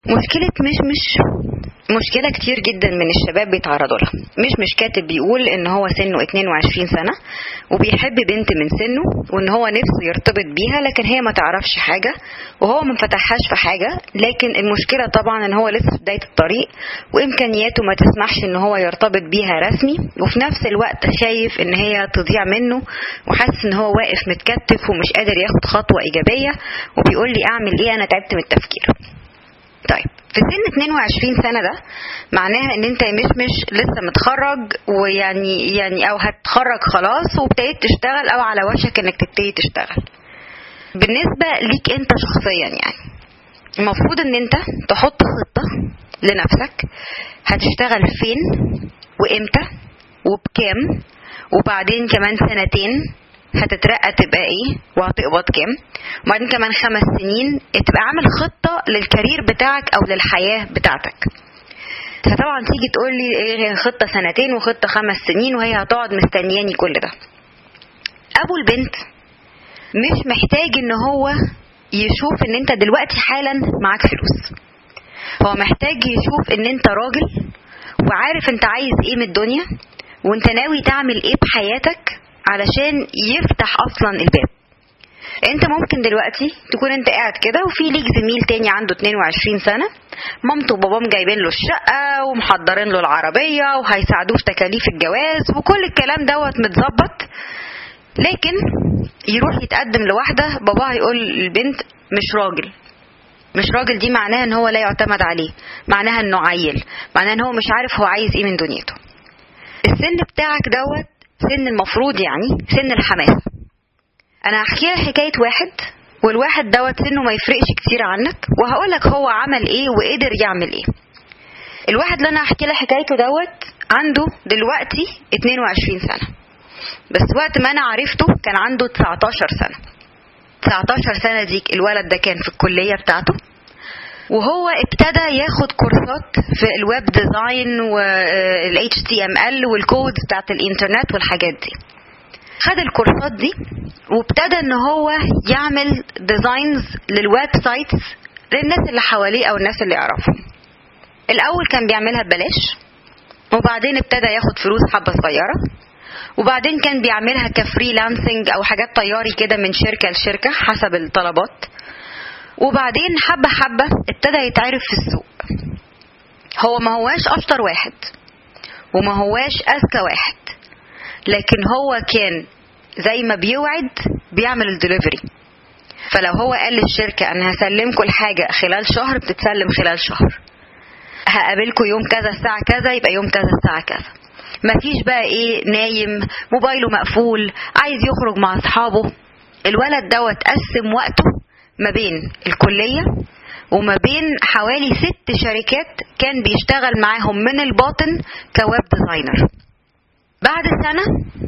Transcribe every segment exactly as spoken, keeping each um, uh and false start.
مشكلة مش مش مشكلة كتير جدا من الشباب بيتعرضوا لها. مش مش كاتب بيقول ان هو سنه اتنين وعشرين سنة وبيحب بنت من سنه وان هو نفسه يرتبط بيها، لكن هي ما تعرفش حاجة وهو ما فتحهاش في حاجة. لكن المشكلة طبعا ان هو لسه في بداية الطريق وامكانياته ما تسمحش ان هو يرتبط بيها رسمي، وفي نفس الوقت خايف ان هي تضيع منه وحاسس ان هو واقف متكتف ومش قادر ياخد خطوة ايجابية، وبيقول لي اعمل ايه، انا تعبت من التفكير. طيب في سن اتنين وعشرين سنة ده معناها ان انت مش مش لسه متخرج ويعني يعني او هتخرج خلاص وابتديت تشتغل او على وشك انك تبتدي تشتغل. بالنسبة ليك انت شخصيا يعني المفروض ان انت تحط خطة لنفسك هتشتغل فين وامتى وبكام، وبعدين كمان سنتين هتترقى تبقى ايه وهتقبض كام، وبعدين كمان خمس سنين تبقى عامل خطة للكارير بتاعك او للحياة بتاعتك. فطبعا تيجي تقول لي ايه خطة سنتين وخطة خمس سنين وهي هتقعد مستنياني كل ده. ابو البنت مش محتاج ان هو يشوف ان انت دلوقتي حالا معاك فلوس، هو محتاج يشوف ان انت راجل وعارف انت عايز ايه من الدنيا وانت ناوي تعمل ايه بحياتك علشان يفتح اصلا الباب. انت ممكن دلوقتي تكون انت قاعد كده وفي ليك زميل تاني عنده اتنين وعشرين سنة مامته وبابام جايبين له الشقة ومحضرين له العربية وهيساعدوه في تكاليف الجواز وكل الكلام دوت متظبط، لكن يروح يتقدم لواحدة باباها يقول البنت مش راجل. مش راجل دي معناها ان هو لا يعتمد عليه، معناها انه عيل، معناها ان هو مش عارف هو عايز ايه من دنيته. السن بتاعك دوت سن المفروض يعني سن الحماسة. انا هحكي لك حكاية واحد والواحد دوت سنه ما يفرقش كتير عنك وهقولك هو عمل ايه وقدر يعمل ايه. الواحد اللي انا هحكي لك حكايته دوت عنده دلوقتي اتنين وعشرين سنة، بس وقت ما انا عرفته كان عنده تسعتاشر سنة. تسعتاشر سنة دي الولد ده كان في الكلية بتاعته وهو ابتدى ياخد كورسات في الويب ديزاين وال إتش تي إم إل والكود بتاعت الانترنت والحاجات دي. خد الكورسات دي وابتدى ان هو يعمل ديزاينز للويب سايتس للناس اللي حواليه او الناس اللي يعرفهم. الاول كان بيعملها ببلاش وبعدين ابتدى ياخد فلوس حبة صغيرة وبعدين كان بيعملها كفريلانسنج او حاجات طياري كده من شركة لشركة حسب الطلبات، وبعدين حبة حبة ابتدى يتعرف في السوق. هو ما هواش اشطر واحد وما هواش اذكى واحد، لكن هو كان زي ما بيوعد بيعمل الدليفري. فلو هو قال للشركة انا هسلمكم الحاجة خلال شهر بتتسلم خلال شهر، هقابلكم يوم كذا الساعة كذا يبقى يوم كذا الساعة كذا. مفيش بقى ايه نايم موبايله مقفول عايز يخرج مع اصحابه. الولد دوت قسم وقته ما بين الكلية وما بين حوالي ست شركات كان بيشتغل معاهم من الباطن كويب ديزاينر. بعد سنة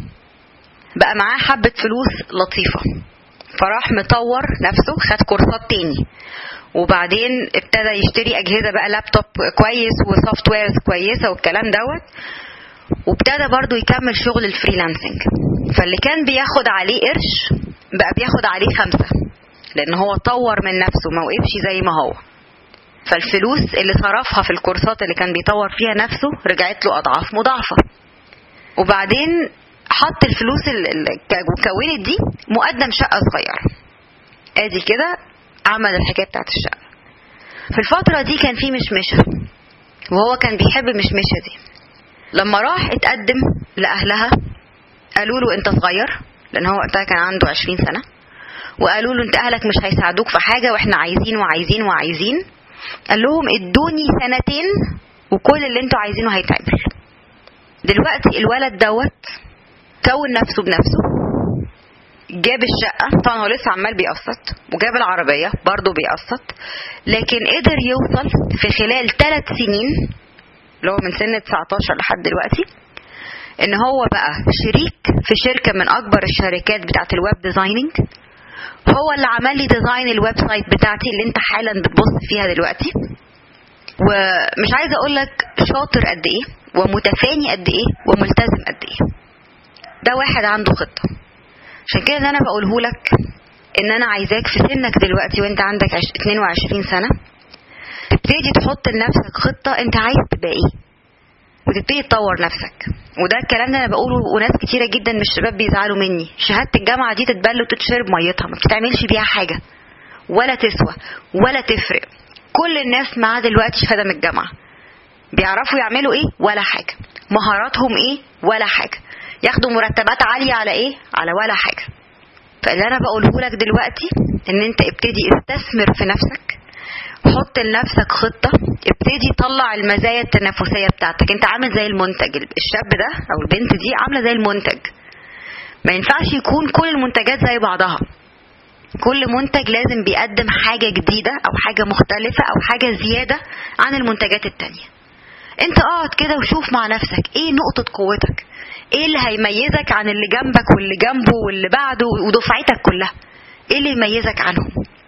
بقى معاه حبة فلوس لطيفة فراح مطور نفسه، خد كورسات تاني وبعدين ابتدى يشتري اجهزة بقى لابتوب كويس وسوفت ويرز كويسة والكلام دوت، وابتدى برضو يكمل شغل الفريلانسنج. فاللي كان بياخد عليه قرش بقى بياخد عليه خمسة لان هو طور من نفسه ما وقفش زي ما هو. فالفلوس اللي صرفها في الكورسات اللي كان بيطور فيها نفسه رجعت له اضعاف مضاعفة. وبعدين حط الفلوس اللي كونت دي مقدم شقة صغيرة ادي كده عمل الحكاية بتاعت الشقة. في الفترة دي كان في مشمشة وهو كان بيحب مشمشة دي. لما راح اتقدم لأهلها قالوا له انت صغير لان هو وقتها كان عنده عشرين سنة، وقالوا له انت اهلك مش هيساعدوك في حاجة واحنا عايزين وعايزين وعايزين. قال لهم ادوني سنتين وكل اللي انتوا عايزينه هيتعمل. دلوقتي الولد دوت كون نفسه بنفسه، جاب الشقة طبعا هو لسه عمال بيقسط وجاب العربية برضو بيقسط، لكن قدر يوصل في خلال ثلاث سنين اللي هو من سن تسعتاشر لحد دلوقتي ان هو بقى شريك في شركة من اكبر الشركات بتاعت الويب ديزايننج. هو اللي عمل لي ديزاين الويب سايت بتاعتي اللي انت حالا بتبص فيها دلوقتي. ومش عايزة اقولك شاطر قد ايه ومتفاني قد ايه وملتزم قد ايه. ده واحد عنده خطة. عشان كده انا بقوله لك ان انا عايزاك في سنك دلوقتي وانت عندك اتنين وعشرين سنة تبتدي تحط لنفسك خطة انت عايز تبقى ايه، وتبتدي تطور نفسك. وده الكلام ده انا بقوله وناس كتيرة جدا من الشباب بيزعلوا مني. شهادة الجامعة دي تتبل وتتشرب ميتها، ما بتتعملش بيها حاجة ولا تسوى ولا تفرق. كل الناس معاه دلوقتي شهادة من الجامعة، بيعرفوا يعملوا ايه؟ ولا حاجة. مهاراتهم ايه؟ ولا حاجة. ياخدوا مرتبات عالية على ايه؟ على ولا حاجة. فاللي انا بقوله لك دلوقتي ان انت ابتدي استثمر في نفسك، حط لنفسك خطة، ابتدي طلع المزايا التنافسية بتاعتك. انت عامل زي المنتج، الشاب ده او البنت دي عاملة زي المنتج. ما ينفعش يكون كل المنتجات زي بعضها. كل منتج لازم بيقدم حاجة جديدة او حاجة مختلفة او حاجة زيادة عن المنتجات التانية. انت اقعد كده وشوف مع نفسك ايه نقطة قوتك، ايه اللي هيميزك عن اللي جنبك واللي جنبه واللي بعده ودفعتك كلها، ايه اللي يميزك عنهم.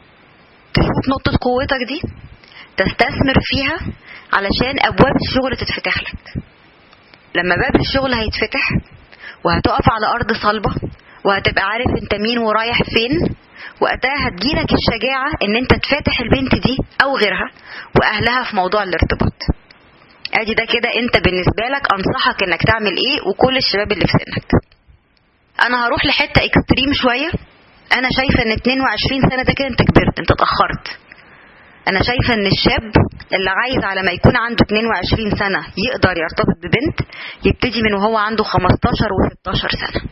تشوف نقطة قوتك دي، تستثمر فيها علشان ابواب الشغل تتفتح لك. لما باب الشغل هيتفتح وهتقف على ارض صلبة وهتبقى عارف انت مين ورايح فين، وقتها هتجيلك الشجاعة ان انت تفتح البنت دي او غيرها واهلها في موضوع الارتباط. ادي ده كده انت بالنسبة لك انصحك انك تعمل ايه، وكل الشباب اللي في سنك. انا هروح لحتة اكستريم شوية. انا شايفة ان اتنين وعشرين سنة ده كده انت كبرت، انت اتأخرت. انا شايفة ان الشاب اللي عايز على ما يكون عنده اتنين وعشرين سنة يقدر يرتبط ببنت، يبتدي من وهو عنده خمستاشر وستاشر سنة.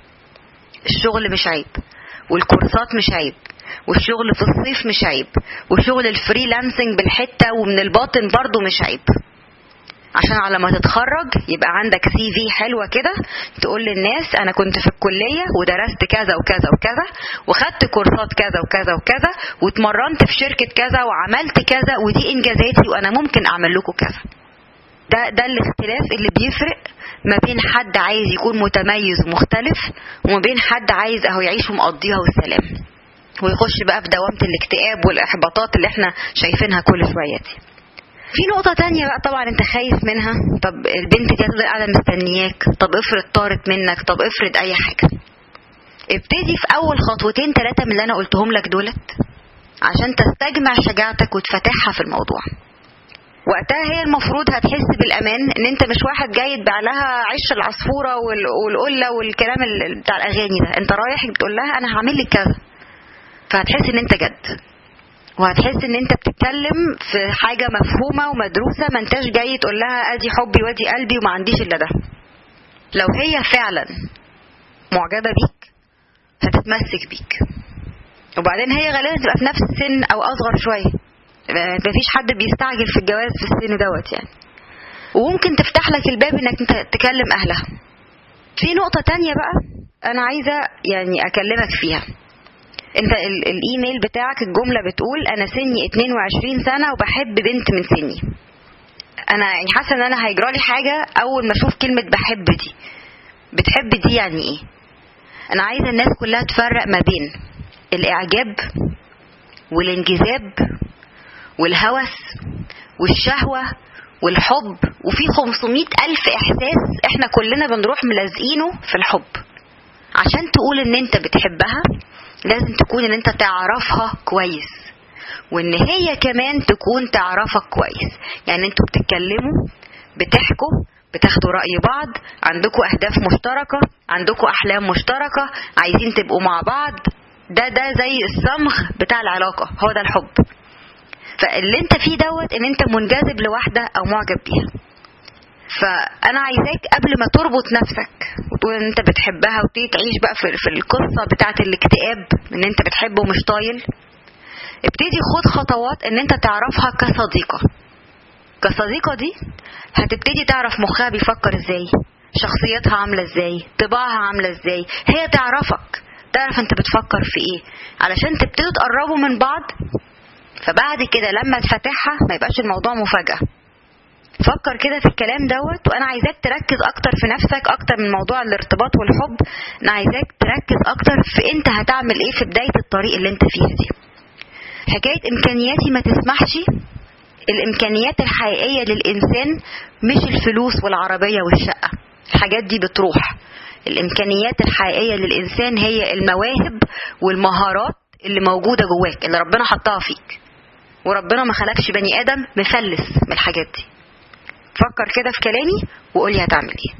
الشغل مش عيب، والكورسات مش عيب، والشغل في الصيف مش عيب، وشغل الفريلانسنج بالحتة ومن الباطن برضو مش عيب. عشان على ما تتخرج يبقى عندك سي في حلوة كده تقول للناس انا كنت في الكلية ودرست كذا وكذا وكذا وخدت كورسات كذا وكذا وكذا واتمرنت في شركة كذا وعملت كذا ودي انجازاتي وانا ممكن اعمل لكم كذا. ده ده الاختلاف اللي بيفرق ما بين حد عايز يكون متميز ومختلف وما بين حد عايز اهو يعيش ومقضيها والسلام ويخش بقى في دوامة الاكتئاب والاحباطات اللي احنا شايفينها كل شوية دي. في نقطة تانية بقى طبعا انت خايف منها. طب البنت دي هتفضل قاعدة مستنياك، طب افرض طارت منك، طب افرض اي حاجة. ابتدي في اول خطوتين ثلاثة من اللي انا قلتهم لك دولت عشان تستجمع شجاعتك وتفتحها في الموضوع. وقتها هي المفروض هتحس بالامان ان انت مش واحد جاي تبيع لها عش العصفورة والقلة والكلام بتاع الاغاني ده. انت رايح بتقول لها انا هعمل لك كذا، فهتحس ان انت جد، وهتحس ان انت بتتكلم في حاجة مفهومة ومدروسة، ما انتش جاي تقول لها ادي حبي وادي قلبي وما عنديش الا ده. لو هي فعلا معجبة بيك هتتمسك بيك، وبعدين هي غالبا تبقى في نفس السن او اصغر شوية. مفيش حد بيستعجل في الجواز في السن دوت يعني. وممكن تفتح لك الباب انك انت تكلم اهلها. في نقطة تانية بقى انا عايزة يعني اكلمك فيها. انت الايميل بتاعك الجملة بتقول انا سني اتنين وعشرين سنة وبحب بنت من سني. انا يعني حاسة ان انا هيجرالي حاجة اول ما اشوف كلمة بحب دي. بتحب دي يعني ايه؟ انا عايزة الناس كلها تفرق ما بين الاعجاب والانجذاب والهوس والشهوة والحب، وفي خمسمائة الف احساس احنا كلنا بنروح ملازقينه في الحب. عشان تقول ان انت بتحبها لازم تكون ان انت تعرفها كويس، وان هي كمان تكون تعرفك كويس. يعني انتوا بتتكلموا، بتحكوا، بتاخدوا رأي بعض، عندكوا اهداف مشتركة، عندكوا احلام مشتركة، عايزين تبقوا مع بعض. ده ده زي الصمغ بتاع العلاقة، هو ده الحب. فاللي انت فيه دوت ان انت منجذب لواحدة او معجب بيها. فانا عايزاك قبل ما تربط نفسك وتقول ان انت بتحبها وتيجي تعيش بقى في, في القصة بتاعة الاكتئاب ان انت بتحبه ومش طايل، ابتدي خد خطوات ان انت تعرفها كصديقة. كصديقة دي هتبتدي تعرف مخها بيفكر ازاي، شخصيتها عاملة ازاي، طباعها عاملة ازاي. هي تعرفك، تعرف انت بتفكر في ايه علشان تبتدوا تقربوا من بعض. فبعد كده لما تفتحها ما يبقاش الموضوع مفاجأة. فكر كده في الكلام دوت. وانا عايزاك تركز اكتر في نفسك اكتر من موضوع الارتباط والحب. انا عايزاك تركز اكتر في انت هتعمل ايه في بداية الطريق اللي انت فيها دي. حكاية امكانياتي ما تسمحش. الامكانيات الحقيقية للانسان مش الفلوس والعربية والشقة، الحاجات دي بتروح. الامكانيات الحقيقية للانسان هي المواهب والمهارات اللي موجودة جواك اللي ربنا حطها فيك. وربنا ما خلقش بني ادم مفلس من الحاجات دي. فكر كده في كلامي وقولي هتعمل ايه.